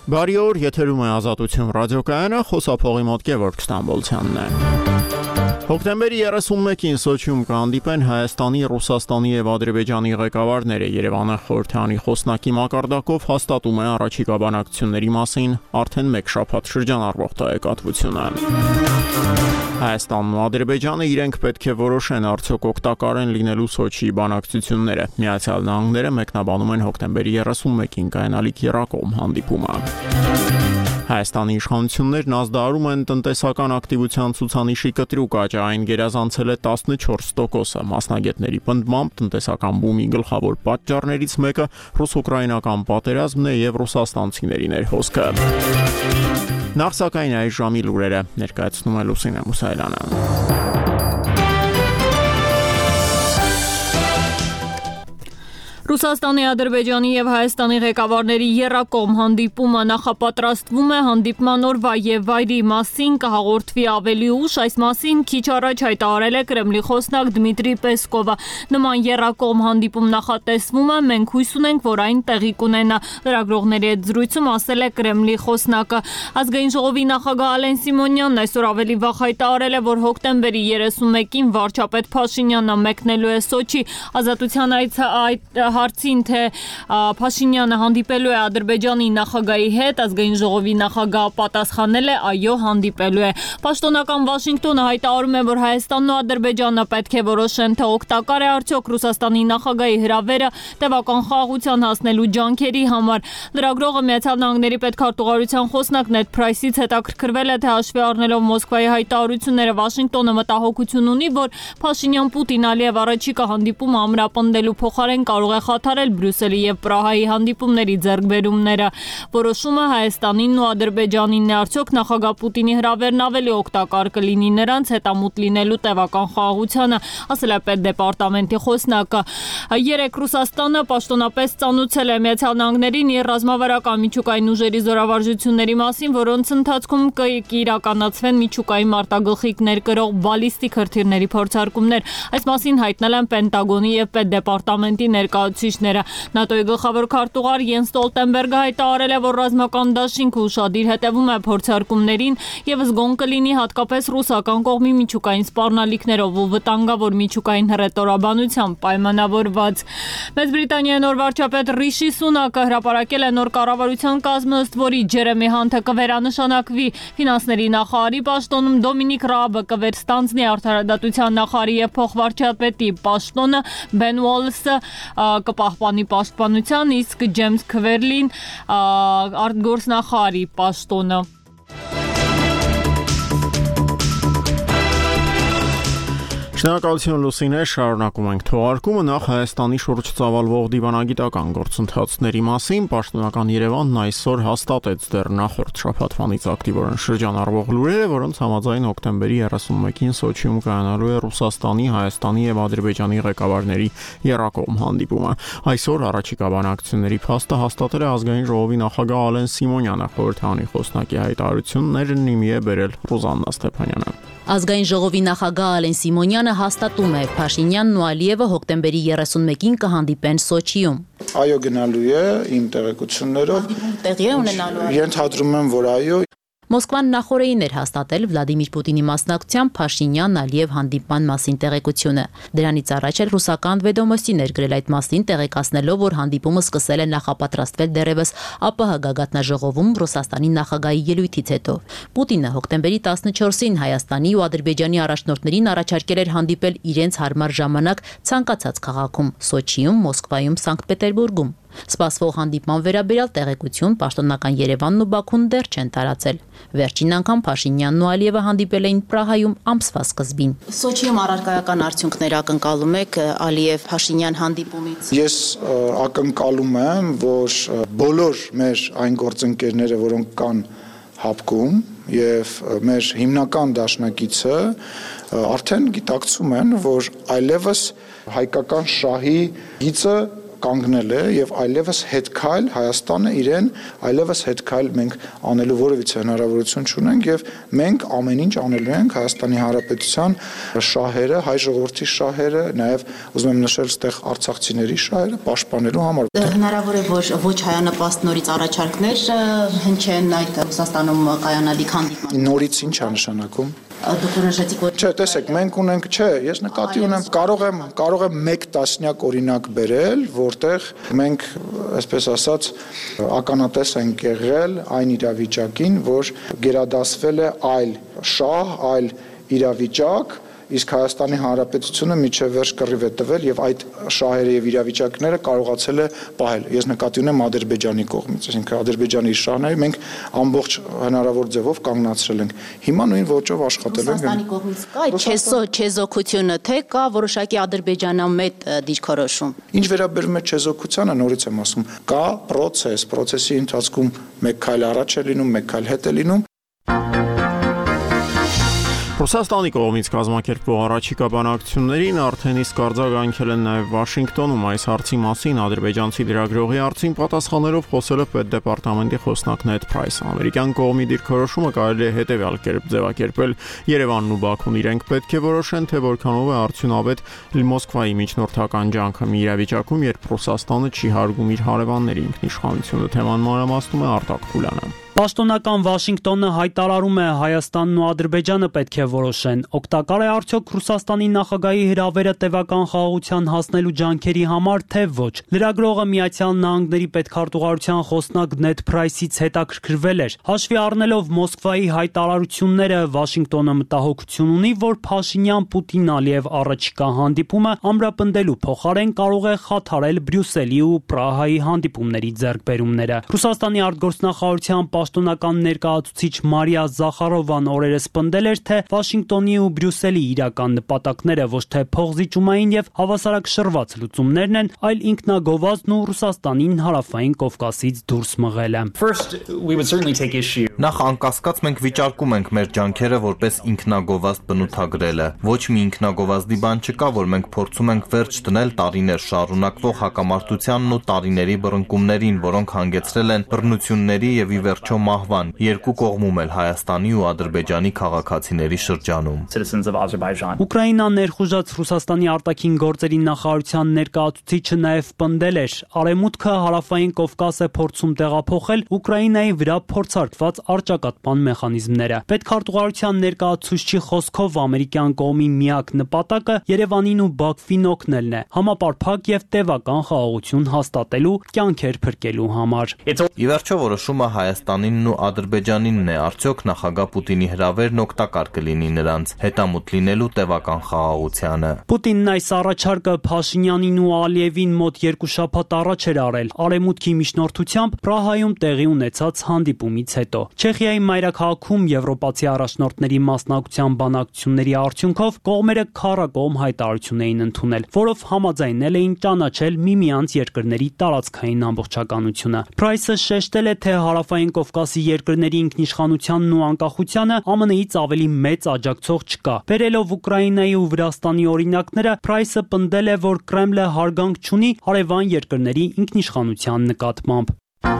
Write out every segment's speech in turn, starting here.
Բարի օր, եթերում է Ազատություն ռադիոկայանը, խոսափողի մոտ Գևորգ Ստամբոլցյանն է։ Հոկտեմբերի 31-ին Սոչիում կհանդիպեն Հայաստանի, Ռուսաստանի եւ Ադրբեջանի ղեկավարները։ Երևանը խորհրդանի խոսնակի մակարդակով հաստատում է առաջիկա բանակցությունների մասին արդեն մեկ շաբաթ շրջանառվող տեղեկատվությունը։ Հայաստանն ու Ադրբեջանը իրենք պետք է որոշեն արդյոք օգտակար են լինելու Սոչիի բանակցությունները։ Միացյալ Նահանգները մեկնաբանում են հոկտեմբերի 31-ին կայանալիք եռակողմ հանդիպումը։ Հայաստանի իշխանություններն ազդարարում են տնտեսական ակտիվության ցուցանիշի կտրուկ աճ, այն գերազանցել է 14%։ Մասնագետների պնդմամբ տնտեսական բումի գլխավոր պատճառներից մեկը ռուս-ուկրաինական պատերազմն է եւ ռուսաստանցիների ներհոսքը։ Նախ սակայն այս ժամի լուրերը ներկայացնում է Լուսինե Մուսայելյանը։ Ռուսաստանի, Ադրբեջանի եւ Հայաստանի ղեկավարների եռակողմ հանդիպումը նախապատրաստվում է հանդիպման օրվա եւ վայրի մասին կհաղորդվի ավելի ուշ, այս մասին քիչ առաջ հայտարարել է Կրեմլի խոսնակ Դմիտրի Պեսկովը։ Նման եռակողմ հանդիպում նախատեսվում է, մենք հույս ունենք, որ այն տեղի կունենա, լրագրողների հետ զրույցում ասել է Կրեմլի խոսնակը։ Ազգային ժողովի նախագահ Ալեն Սիմոնյանն այսօր ավելի վաղ հայտարարել է, որ հոկտեմբերի 31-ին վարչապետ Փաշինյանը մեկնելու է Սոչի։ Ազատության հարցին, թե Փաշինյանը հանդիպելու է Ադրբեջանի նախագահի հետ, ազգային ժողովի նախագահը պատասխանել է այո, հանդիպելու է։ Պաշտոնական Վաշինգտոնը հայտարարում է, որ Հայաստանն ու Ադրբեջանը պետք է որոշեն, թե օգտակար է արդյոք Ռուսաստանի նախագահի հրավերը տևական խաղաղության հասնելու ջանքերի համար։ Լրագրողը Միացյալ Նահանգների պետքարտուղարության խոսնակ Նեդ Փրայսից հետաքրքրվել է, թե հաշվի առնելով Մոսկվայի հայտարարությունները Վաշինգտոնը մտահոգություն ունի, որ Փաշինյան-Պուտին-Ալիև առաջիկա հանդիպումը ամրապնդելու փոխարեն կարող է խաթարել Բրյուսելի եւ Պրահայի հանդիպումների ձեռքբերումները։ Որոշումը Հայաստանին ու Ադրբեջանին է, արդյոք նախագահ Պուտինի հրավերն ավելի օգտակար կլինի նրանց հետամուտ լինելու տևական խաղաղությանը, ասել է պետդեպարտամենտի խոսնակը։ Երեկ Ռուսաստանը պաշտոնապես ծանուցել է Միացյալ Նահանգներին իր ռազմավարական միջուկային ուժերի զորավարժությունների մասին, որոնց ընթացքում կիրականացվեն միջուկային մարտագլխիկներ կրող բալիստիկ հրթիռների փորձարկումներ։ Այս մասին հայտնել են Պենտագոնի եւ պետդեպարտամենտի ներկայացուցիչները։ ՆԱՏՕ-ի գլխավոր քարտուղար Յենս Ստոլտենբերգը հայտարարել է, որ ռազմական դաշինքը ուշադիր հետևում է փորձարկումներին եւ զգոն կլինի հատկապես ռուսական կողմի միջուկային սպառնալիքներով ու վտանգավոր միջուկային հռետորաբանությամբ պայմանավորված։ Մեծ Բրիտանիայի նոր վարչապետ Ռիշի Սունակը հրապարակել է նոր կառավարության կազմը, ըստ որի Ջերեմի Հանթը կվերանշանակվի ֆինանսների նախարարի պաշտոնում, Դոմինիկ Ռաբը կվերստանձնի արդարադատության նախարարի եւ փոխվարչապետի պաշտոնը, Բեն Ուոլսը կպահպանի պաշտպանության, իսկ Ջեյմս Քվերլին արտգործնախարարի պաշտոնը։ Շնորհակալություն Լուսինե, շարունակում ենք թողարկումը։ Նախ Հայաստանի շուրջ ծավալվող դիվանագիտական գործընթացների մասին պաշտոնական Երևանն այսօր հաստատեց դեռ նախորդ շաբաթվանից ակտիվորեն շրջանառվող լուրերը, որոնց համաձայն հոկտեմբերի 31-ին Սոչիում կայանալու է Ռուսաստանի, Հայաստանի եւ Ադրբեջանի ղեկավարների եռակողմ հանդիպումը։ Այսօր առաջիկա բանակցությունների փաստը հաստատել է ազգային ժողովի նախագահ Ալեն Սիմոնյանը, խորհրդանի խոսնակի հայտարարություններն իմի է բերել Ռուզաննա Ստեփանյանը։ Ազգային ժողովի նախագահ Ալեն Սիմոնյանը հաստատում է, Փաշինյանն ու Ալիևը հոկտեմբերի 31-ին կհանդիպեն Սոչիում։ Այո, գնալու է իմ տեղեկություններով։ Տեղի է ունենալու։ Ենթադրում եմ, որ այո։ Մոսկվան նախորդին էր հաստատել Վլադիմիր Պուտինի մասնակցությամբ Փաշինյան-Ալիև հանդիպման մասին տեղեկությունը։ Դրանից առաջ էլ ռուսական Վեդոմոստին էր գրել այդ մասին, տեղեկացնելով, որ հանդիպումը սկսել է նախապատրաստվել դեռևս ԱՊՀ գագաթնաժողովում Ռուսաստանի նախագահի ելույթից հետո։ Պուտինը հոկտեմբերի 14-ին Հայաստանի ու Ադրբեջանի առաջնորդներին առաջարկել էր հանդիպել իրենց հարմար ժամանակ ցանկացած քաղաքում՝ Սոչիում, Մոսկվայում, Սանկտ Պետերբուրգում։ Սպասվող հանդիպման վերաբերյալ տեղեկություն պաշտոնական Երևանն ու Բաքուն դեռ չեն տարածել։ Վերջին անգամ Փաշինյանն ու Ալիևը հանդիպել էին Պրահայում ամսվա սկզբին։ Սոչիում առարկայական արդյունքներ ակնկալում եք Ալիև-Փաշինյան հանդիպումից։ Ես ակնկալում եմ, որ բոլոր մեր այն գործընկերները, որոնք կան հապկում եւ մեր հիմնական դաշնակիցը արդեն գիտակցում են, որ այլևս հայկական շահի գիծը կանգնել է եւ այլևս հետքայլ Հայաստանը իրեն այլևս հետքայլ մենք անելու որևիցե հնարավորություն չունենք եւ մենք ամեն ինչ անելու ենք Հայաստանի Հանրապետության շահերը, հայ ժողովրդի շահերը, նաեւ ուզում եմ նշել այդտեղ արցախցիների շահերը պաշտպանելու համար։ Հնարավոր է որ ոչ հայանպաստ նորից առաջարկներ հնչեն այդ Ռուսաստանում կայանալիք հանդիպման։ Նորից ինչ է նշանակում։ Դուք որոշեցիք որ Չէ, տեսեք, մենք ունենք, չէ, ես նկատի ունեմ, կարող եմ 1 տասնյակ օրինակ բերել, որտեղ մենք, այսպես ասած, ականատես ենք եղել այն իրավիճակին, որ գերադասվել է այլ շահ, այլ իրավիճակ, իսկ Հայաստանի Հանրապետությունը միջև վերջ կռիվ է տվել եւ այդ շահերը եւ իրավիճակները կարողացել է պահել։ Ես նկատի ունեմ Ադրբեջանի կողմից, այսինքն Ադրբեջանի շահները մենք ամբողջ հնարավոր ձևով կանգնացրել ենք։ Հիմա նույն ոճով աշխատելու ենք։ Ռուսաստանի կողմից կա չեզոքությունը, թե կա որոշակի ադրբեջանամետ դիրքորոշում։ Ինչ վերաբերում է չեզոքությանը, նորից եմ ասում, կա process-ի ընթացքում մեկ քայլ առաջ է լինում, մեկ քայլ հետ է լինում։ Ռուսաստանի կողմից կազմակերպվող առաջիկա բանակցություններին արդեն իսկ արձագանքել են նաև Վաշինգտոնում այս հարցի մասին ադրբեջանցի լրագրողի հարցին պատասխանելով խոսել է պետդեպարտամենտի խոսնակ Նեդ Փրայսը։ Ամերիկյան կողմի դիրքորոշումը կարելի է հետևյալ կերպ ձևակերպել. Երևանն ու Բաքուն իրենք պետք է որոշեն, թե որքանով է արդյունավետ Մոսկվայի միջնորդական ջանքը մի իրավիճակում, երբ Ռուսաստանը չի հարգում իր հարևանների ինքնիշխանությունը։ Թեման մանրամասնում է Արտակ Փուլյանը։ Պաշտոնական Վաշինգտոնը հայտարարում է Հայաստանն ու Ադրբեջանը պետք է որոշեն։ Օգտակար է արդյոք Ռուսաստանի նախագահի հրավերը տևական խաղաղության հասնելու ջանքերի համար, թե ոչ։ Լրագրողը Միացյալ Նահանգների պետքարտուղարության խոսնակ Նեդ Փրայսից հետաքրքրվել էր։ Հաշվի առնելով Մոսկվայի հայտարարությունները, Վաշինգտոնը մտահոգություն ունի, որ Փաշինյան-Պուտին-Ալիև առաջիկա հանդիպումը ամրապնդելու փոխարեն կարող է խաթարել Բրյուսելի ու Պրահայի հանդիպումների ձեռքբերումները։ Ռուսաստանի արտգործնախարարության պաշտոնական ներկայացուցիչ Մարիա Զախարովան օրերս պնդել էր, թե Վաշինգտոնի ու Բրյուսելի իրական նպատակները ոչ թե փողզիջումային եւ հավասարակշռված լուծումներն են, այլ ինքնագովազդն ու Ռուսաստանին հարավային Կովկասից դուրս մղելը։ Նախ անկասկած մենք վիճարկում ենք մեր ջանքերը որպես ինքնագովազդ բնութագրելը։ Ոչ մի ինքնագովազդի բան չկա, որ մենք փորձում ենք վերջ դնել տարիներ շարունակվող հակամարտությանն ու տարիների բռնկումներին, որոնք հանգեցրել են բռնությունների եւ ի վերջո մահվան երկու կողմում էլ Հայաստանի ու Ադրբեջանի քաղաքացիների շրջանում։ Ուկրաինան ներխուժած Ռուսաստանի արտաքին գործերի նախարարության ներկայացուցիչը նաև պնդել էր. Արևմուտքը հարավային Կովկաս է փորձում տեղափոխել Ուկրաինայի վրա փորձարկված առճակատման մեխանիզմները։ Պետքարտուղարության ներկայացուցչի խոսքով ամերիկյան կողմի միակ նպատակը Երևանին ու Բաքվին օգնելն է, համապարփակ եւ տևական խաղաղություն հաստատելու, կյանքեր փրկելու համար։ Ի վերջո որոշումը Հայաստանինն ու Ադրբեջանինն է, արդյոք նախագահ Պուտինի հրավերն օգտակար կլինի նրանց հետամուտ լինելու տևական խաղաղությանը։ Պուտինն այս առաջարկը Փաշինյանին ու Ալիևին մոտ 2 շաբաթ առաջ էր արել Արևմուտքի միջնորդությամբ Պրահայում տեղի ունեցած հանդիպումից հետո։ Չեխիայի մայրաքաղաքում եվրոպացի առաջնորդների մասնակցության բանակցությունների արդյունքով կողմերը քառակողմ հայտարարություն էին ընդունել, որով համաձայնել էին ճանաչել միմյանց երկրների տարածքային ամբողջականությունը։ Փրայսը շեշտել է, թե հարավային Կովկասի երկրների ինքնիշխանությանն ու անկախությանը ԱՄՆ-ից ավելի մեծ աջակցող չկա։ Բերելով Ուկրաինայի ու Վրաստանի օրինակները, Փրայսը պնդել է, որ Կրեմլը հարգանք չունի հարևան երկրների ինքնիշխանության նկատմամբ։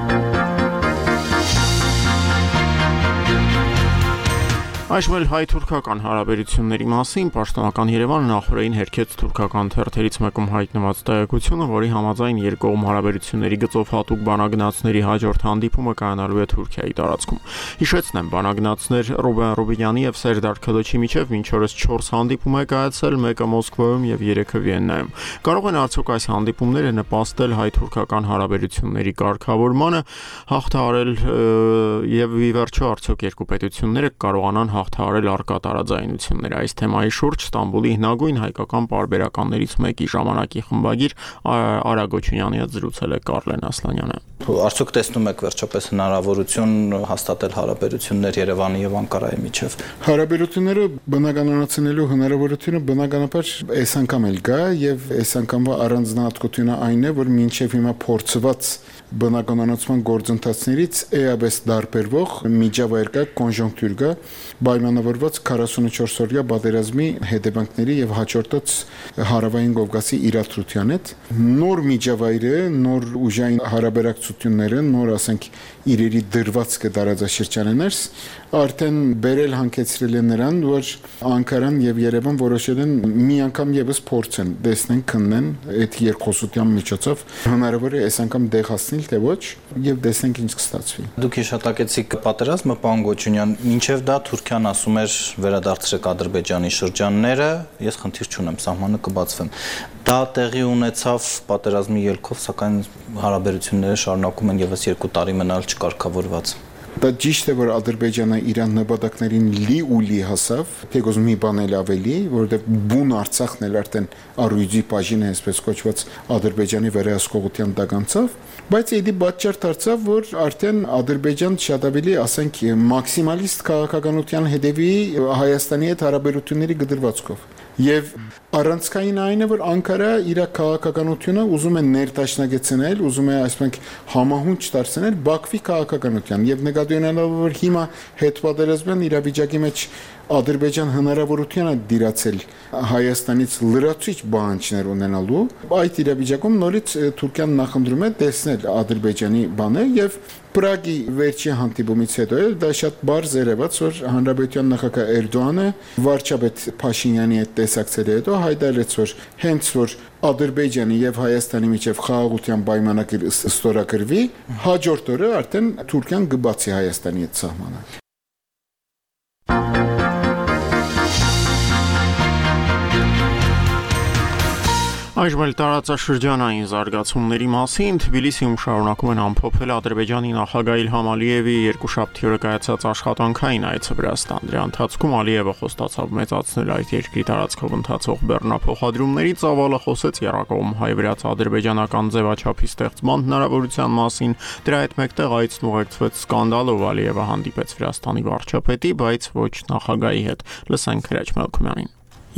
Այժմ էլ հայ-թուրքական հարաբերությունների մասին պաշտոնական Երևանը նախորդին հերքեց թուրքական թերթերից մեկում հայտնված տեղեկությունը, որի համաձայն երկկողմ հարաբերությունների գծով հատուկ բանագնացների հաջորդ հանդիպումը կայանալու է Թուրքիայի տարածքում։ Հիշեցնեմ, բանագնացներ Ռուբեն Ռուբինյանի եւ Սերդար Քելոչի միջև մինչ օրս 4 հանդիպում է կայացել, մեկը Մոսկվայում եւ 3-ը Վիեննայում։ Կարող են արդյոք այս հանդիպումները նպաստել հայ-թուրքական հարաբերությունների կարգավորմանը, հաղթահարել եւ ի վերջո արդյոք երկու պետությունները կարողանան հաղթահարել առկա տարաձայնությունները։ Այս թեմայի շուրջ Ստամբուլի հնագույն հայկական պարբերականներից մեկի ժամանակի խմբագիր Արա Գոչունյանի հետ զրուցել է Կարլեն Ասլանյանը։ Արդյոք տեսնում եք վերջապես հնարավորություն հաստատել հարաբերություններ Երևանի եւ Անկարայի միջև։ Հարաբերությունները բնականացնելու հնարավորությունը բնականաբար այս անգամ էլ կա եւ այս անգամվա առանձնահատկությունը այն է, որ մինչեւ հիմա փորձված բնականացման գործընթացներից էապես դարբերվող միջավայր կա, կոնժունկտուր կա, պայմանավորված 44-օրյա պատերազմի հետևանքների եւ հաջորդած հարավային Կովկասի իրադրության հետ։ Նոր միջավայրը, նոր ուժային հարաբերակցությունները, նոր ասենք իրերի դրվածքը տարածաշրջաններս արդեն բերել հանգեցրել են նրան, որ Անկարան եւ Երևան որոշել են մի անգամ եւս փորձեն, տեսնեն, քննեն այդ երկխոսության միջոցով հնարավոր է այս անգամ դեղ հասնել թե ոչ եւ տեսնենք ինչ կստացվի։ Դուք հիշատակեցիք պատերազմը, պարոն Գոչունյան, մինչև դա Թուրքիան ասում էր վերադարձրեք Ադրբեջանի շրջանները, ես խնդիր չունեմ, սահմանը կբացվեն։ Դա տեղի ունեցավ պատերազմի ելքով, սակայն հարաբերությունները շարունակում են եւս 2 տարի մնալ չկարգավորված։ Դա ճիշտ է, որ Ադրբեջանը իրան նպատակներին լի հասավ, թեկոզ մի բան էլ ավելի, որովհետև բուն Արցախն էլ արդեն առույցի բաժին է, այսպես կոչված Ադրբեջանի վերահսկողության տակ անցավ, բայց իդի պատճառ դարձավ, որ արդեն Ադրբեջան շատ ավելի, ասենք, մաքսիմալիստ քաղաքականության հետևի Հայաստանի հետ հարաբերությունների գդրվածքով։ Եվ առանցքային այն է, որ Անկարա իր քաղաքականությունը ուզում է ներդաշնակեցնել, ուզում է այսպես համահունչ դարձնել Բաքվի քաղաքականության եւ նկատի ունենալով, որ հիմա հետպատերազմյան իրավիճակի մեջ Ադրբեջան հնարավորություն է դիրացել Հայաստանից լրացուցիչ բանջներ ունենալու, այդ իրավիճակում նորից Թուրքիան նախընտրում է տեսնել Ադրբեջանի բանը եւ Պրագի վերջի հանդիպումից հետո դա շատ բարձ երևաց, որ Հանրապետության նախագահ Էրդողանը վարչապետ Փաշինյանի հետ տեսակցել հետո հայտարարեց, որ հենց որ Ադրբեջանի եւ Հայաստանի միջև խաղաղության պայմանագիր ստորագրվի, հաջորդ օրը արդեն Թուրքիան կբացի Հայաստանի հետ սահմանը։ Այժմ էլ տարածաշրջանային զարգացումների մասին Թբիլիսիում շարունակում են ամփոփել Ադրբեջանի նախագահ Իլհամ Ալիևի երկուշաբթի օրը կայացած աշխատանքային այցը Վրաստան։ Դրա ընթացքում Ալիևը խոստացավ մեծացնել այդ երկրի տարածքով ընթացող բեռնափոխադրումների ծավալը, խոսեց եռակողմ հայ-վրաց-ադրբեջանական ձևաչափի ստեղծման հնարավորության մասին։ Դրա հետ մեկտեղ այցն ուղեկցվեց սկանդալով, Ալիևը հանդիպեց Վրաստանի վարչապետի, բայց ոչ նախագահի հետ։ Լսենք Հրաչ Մելքումյանին։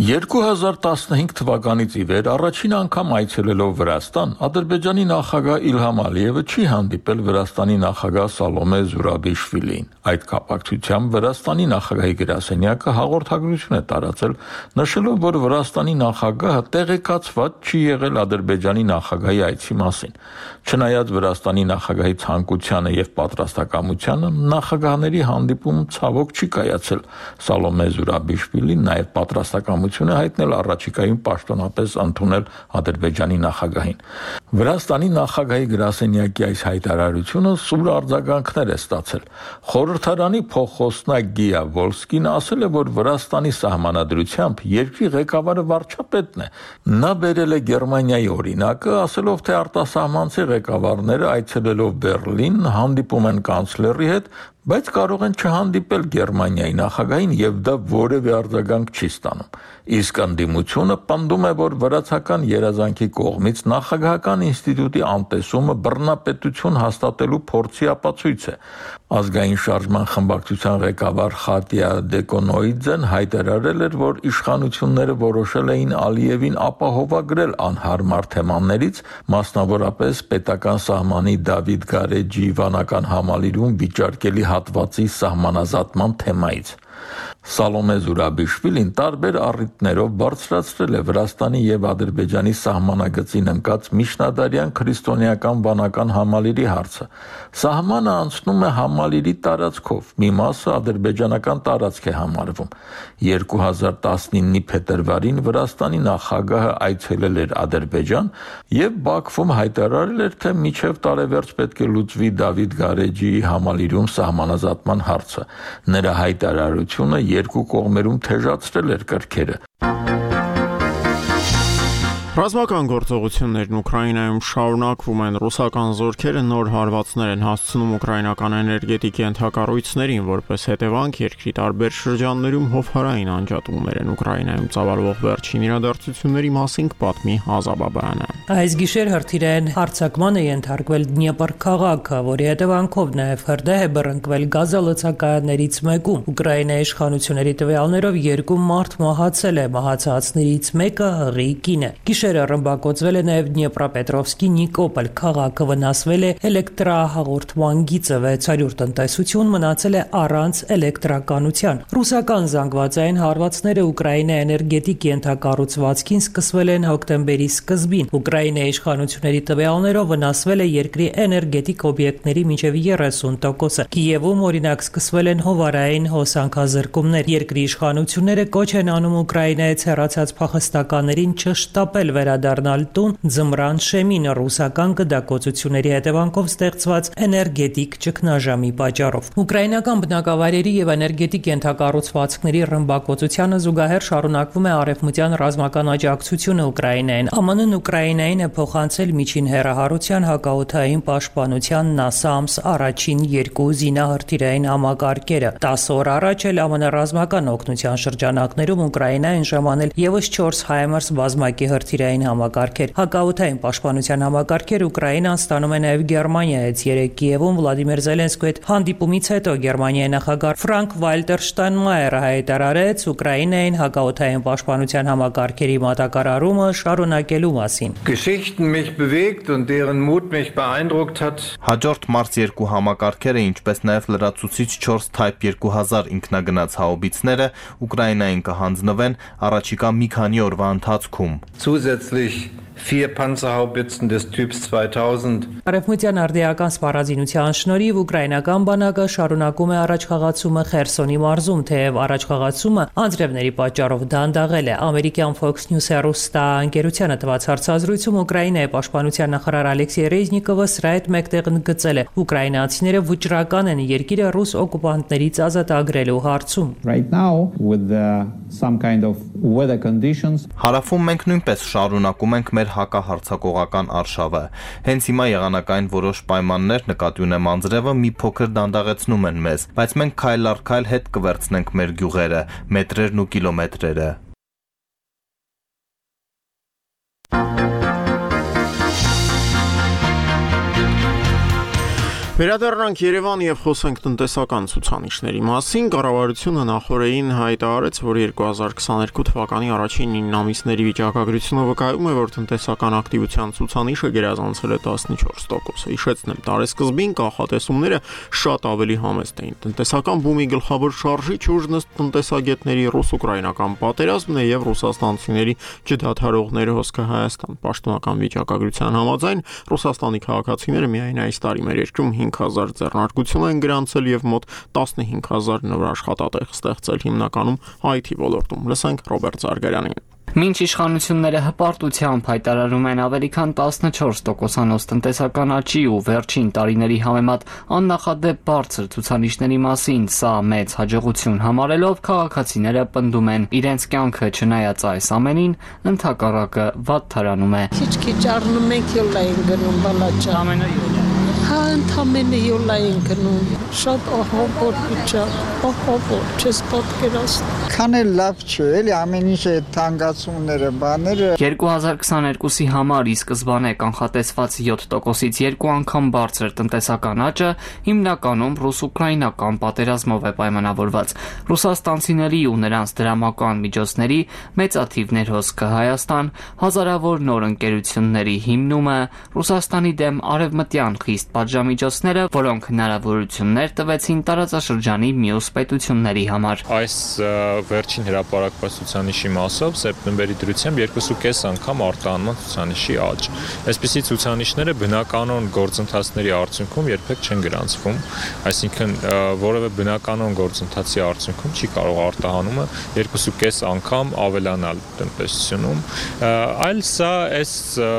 2015 թվականից ի վեր առաջին անգամ այցելելով Վրաստան, Ադրբեջանի նախագահ Իլհամ Ալիևը չի հանդիպել Վրաստանի նախագահ Սալոմե Զուրաբիշվիլիին։ Այդ կապակցությամբ Վրաստանի նախագահի գրասենյակը հաղորդագրություն է տարածել, նշելով, որ Վրաստանի նախագահը տեղեկացված չի եղել Ադրբեջանի նախագահի այցի մասին։ Չնայած Վրաստանի նախագահի ցանկությանը եւ պատրաստակամությանը, նախագահների հանդիպում ցավոք չի կայացել։ Սալոմե Զուրաբիշվիլին նաեւ պատրաստակամություն է հայտնել առաջիկայում պաշտոնապես ընդունել Ադրբեջանի նախագահին։ Վրաստանի նախագահի գրասենյակի այս հայտարարությունը սուր արձագանքներ է ստացել։ Խորհրդարանի փոխխոսնակ Գիա Վոլսկին ասել է, որ Վրաստանի սահմանադրությամբ երկրի ղեկավարը վարչապետն է։ Նա բերել է Գերմանիայի օրինակը, ասելով, թե արտասահմանցի ղեկավարները այցելելով Բեռլին հանդիպում են կանցլերի հետ, բայց կարող են չհանդիպել Գերմանիայի նախագահին եւ դա որևէ արձագանք չի ստանում։ Իսկ ընդդիմությունը պնդում է, որ վրացական երազանքի կողմից նախագահական ինստիտուտի անտեսումը բռնապետություն հաստատելու փորձի ապացույց է։ Ազգային շարժման խմբակցության ղեկավար Խատիա Դեկոնոիձեն հայտարարել էր, որ իշխանությունները որոշել էին Ալիևին ապահովագրել անհարմար թեմաներից, մասնավորապես պետական սահմանի Դավիթ Գարեջի վանական համալիրում վիճարկելի հատվածի սահմանազատման թեմայից։ Սալոմե Զուրաբիշվիլին տարբեր առիթներով բարձրացրել է Վրաստանի եւ Ադրբեջանի սահմանագծին ընկած միջնադարյան քրիստոնեական վանական համալիրի հարցը։ Սահմանը անցնում է համալիրի տարածքով, մի մասը ադրբեջանական տարածք է համարվում։ 2019-ի փետրվարին Վրաստանի նախագահը այցելել էր Ադրբեջան եւ Բաքվում հայտարարել էր, թե մինչեւ տարեվերջ պետք է լուծվի Դավիթ Գարեջիի համալիրում սահմանազատման հարցը։ Նրա հայտարարությունը երկու կողմերում թեժացրել էր կրքերը։ Ռազմական գործողություններն Ուկրաինայում շարունակվում են, ռուսական զորքերը նոր հարվածներ են հասցնում ուկրաինական էներգետիկի ենթակառույցներին, որպես հետևանք երկրի տարբեր շրջաններում հովհարային անջատումներ են Ուկրաինայում ծավալվող վերջին իրադարձությունների մասին պատմի Ազաբաբայանը։ Այս գիշեր հրթիռային հարձակման է ենթարկվել Դնեպր քաղաքը, որի հետևանքով նաև հրդեհ է բռնկվել գազալցակայաններից մեկում։ Ուկրաինայի իշխանությունների տվյալներով 2 մարդ մահացել է, մահացածներից մեկը հղի կին է։ Գիշերը ռմբակոծվել է նաև Դնեպրոպետրովսկի Նիկոպոլ քաղաքը, վնասվել է էլեկտրահաղորդման գիծը, 600 տնտեսություն մնացել է առանց էլեկտրականության։ Ռուսական զանգվածային հարվածները Ուկրաինայի էներգետիկ ենթակառուցվածքին սկսվել են հոկտեմբերի սկզբին։ Ուկրաինայի իշխանությունների տվյալներով վնասվել է երկրի էներգետիկ օբյեկտների մինչև 30%։ Կիևում օրինակ սկսվել են հովարային հոսանքազրկումներ։ Երկրի իշխանությունները կոչ են անում Ուկրաինայից հեռացած փախստականներին չշտապել վերադառնալ տուն ձմռան շեմին ռուսական գդակոծությունների հետևանքով ստեղծված էներգետիկ ճգնաժամի պատճառով։ Ուկրաինական բնակավայրերի եւ էներգետիկ ենթակառուցվածքների ռմբակոծությանը զուգահեռ շարունակվում է արևմտյան ռազմական աջակցությունը Ուկրաինային։ ԱՄՆ-ն Ուկրաինային է փոխանցել միջին հեռահարության հակաօդային պաշտպանության NASAMS առաջին 2 զինահրթիռային համակարգերը։ 10 օր առաջ էլ ԱՄՆ ռազմական օգնության շրջանակներում Ուկրաինային ժամանել եւս 4 HIMARS բազմակի հրթիռային համակարգեր։ Հակաօդային պաշտպանության համակարգեր Ուկրաինան ստանում է նաեւ Գերմանիայից։ Երեկ Կիևում Վլադիմիր Զելենսկիի հետ հանդիպումից հետո Գերմանիայի նախագահ Ֆրանկ Վալտեր Շտայնմայերը հայտարարեց Ուկրաինային հակաօդային պաշտպանության համակարգերի մատակարարումը շարունակելու մասին։ Geschichten mich bewegt und deren Mut mich beeindruckt hat. Հաջորդ Մարս 2 համակարգերը, ինչպես նաև լրացուցիչ 4 Type 2000 ինքնագնաց հաուբիցները Ուկրաինային կհանձնվեն առաջիկա մի քանի օրվա ընթացքում։ Zusätzlich 4 Panzerhaubitzen des Typs 2000. Արևմտյան արդիական սպառազինության շնորհիվ ուկրաինական բանակը շարունակում է առաջխաղացումը Խերսոնի մարզում, թեև առաջխաղացումը անձրևների պատճառով դանդաղել է։ Ամերիկյան Fox News հեռուստաընկերությանը տված հարցազրույցում Ուկրաինայի պաշտպանության նախարար Ալեքսեյ Ռեզնիկովը սրա հետ մեկտեղ ընդգծել է. ուկրաինացիները վճռական են երկիրը ռուս օկուպանտներից ազատագրելու հարցում։ Right now with some kind of weather conditions. Հարավում մենք նույնպես շարունակում ենք մեր հակահարձակողական արշավը։ Հենց հիմա եղանակային որոշ պայմաններ նկատի ունեմ անձրևը մի փոքր դանդաղեցնում են մեզ, բայց մենք քայլ առ քայլ հետ կվերցնենք մեր գյուղերը, մետրերն ու կիլոմետրերը։ Վերադառնանք Երևան եւ խոսենք տնտեսական ցուցանիշների մասին։ Կառավարությունը նախորդին հայտարարեց, որ 2022 թվականի առաջին 9 ամիսների վիճակագրությունը վկայում է, որ տնտեսական ակտիվության ցուցանիշը գերազանցել է 14%։ Հիշեցնեմ, տարեսկզբին կանխատեսումները շատ ավելի համեստ էին։ Տնտեսական բումի գլխավոր շարժիչ ուժն ըստ տնտեսագետների ռուս-ուկրաինական պատերազմն է եւ ռուսաստանցիների չդադարողները հոսքը Հայաստան։ Պաշտոնական վիճակագրության համաձայն Ռուսաստանի քաղաքացիները միայն այս տարի մեր երկրում 5000 ձեռնարկություն են գրանցել եւ մոտ 15000 նոր աշխատատեղ ստեղծել, հիմնականում IT ոլորտում։ Լսենք Ռոբերտ Զարգարյանին։ Մինչ իշխանությունները հպարտությամբ հայտարարում են ավելի քան 14%-անոց տնտեսական աճի ու վերջին տարիների համեմատ աննախադեպ բարձր ցուցանիշների մասին սա մեծ հաջողություն համարելով, քաղաքացիները պնդում են իրենց կյանքը չնայած այս ամենին ընդհակառակը վատթարանում է։ Քիչ-քիչ առնում ենք յոլային գնում բալաճա։ Ամենը Հա, ընդամենը յոլային գնում։ Շատ ահավոր վիճակ, չես պատկերացնում։ Քան էլ լավ չէ, էլի ամեն ինչ է թանկացումները, բաները։ 2022-ի համար ի սկզբանե կանխատեսված 7%-ից 2 անգամ բարձր տնտեսական աճը հիմնականում ռուս-ուկրաինական պատերազմով է պայմանավորված։ Ռուսաստանցիների ու նրանց դրամական միջոցների մեծաթիվ ներհոսքը Հայաստան, հազարավոր նոր ընկերությունների հիմնումը, Ռուսաստանի դեմ արևմտյան խիստ պատժամիջոցները, որոնք հնարավորություններ տվեցին տարածաշրջանի մյուս պետությունների համար։ Այս վերջին հրապարակված ցուցանիշի մասով սեպտեմբերի դրությամբ 2.5 անգամ արտահանման ցուցանիշի աճ։ Այսպիսի ցուցանիշները բնականon գործընթացների արդյունքում երբեք չեն գրանցվում, այսինքն որևէ բնականon գործընթացի արդյունքում չի կարող արտահանումը 2.5 անգամ ավելանալ տնտեսությունում, այլ սա այս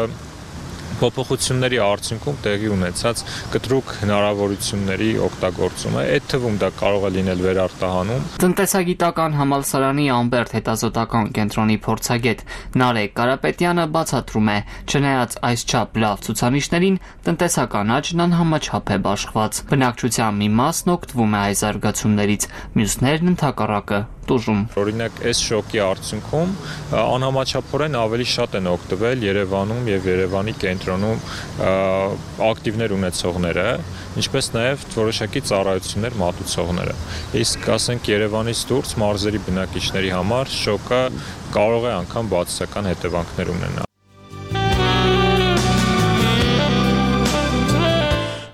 փոփոխությունների արդյունքում տեղի ունեցած կտրուկ հնարավորությունների օգտագործումը, այդ թվում դա կարող է լինել վերարտահանում։ Տնտեսագիտական համալսարանի Ամբերտ հետազոտական կենտրոնի փորձագետ Նարեկ Կարապետյանը բացատրում է, չնայած այսչափ լավ ցուցանիշներին, տնտեսական աճն անհամաչափ է բաշխված։ Բնակչության մի մասն օգտվում է այս զարգացումներից, մյուսներն ընդհակառակը տուժում։ Օրինակ, այս շոկի արդյունքում անհամաչափորեն ավելի շատ են օգտվել Երևանում եւ Երևանի կենտրոնում ակտիվներ ունեցողները, ինչպես նաեւ որոշակի ծառայություններ մատուցողները։ Իսկ ասենք Երևանից դուրս մարզերի բնակիչների համար շոկը կարող է անգամ բացասական հետևանքներ ունենալ։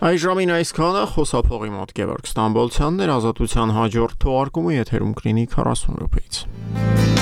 Այժմին այսքանը խոսափողի մոտ Գևորգ Ստամբոլցյանն էր, Ազատության հաջորդ թողարկումը եթերում կլինի 40 րոպեից։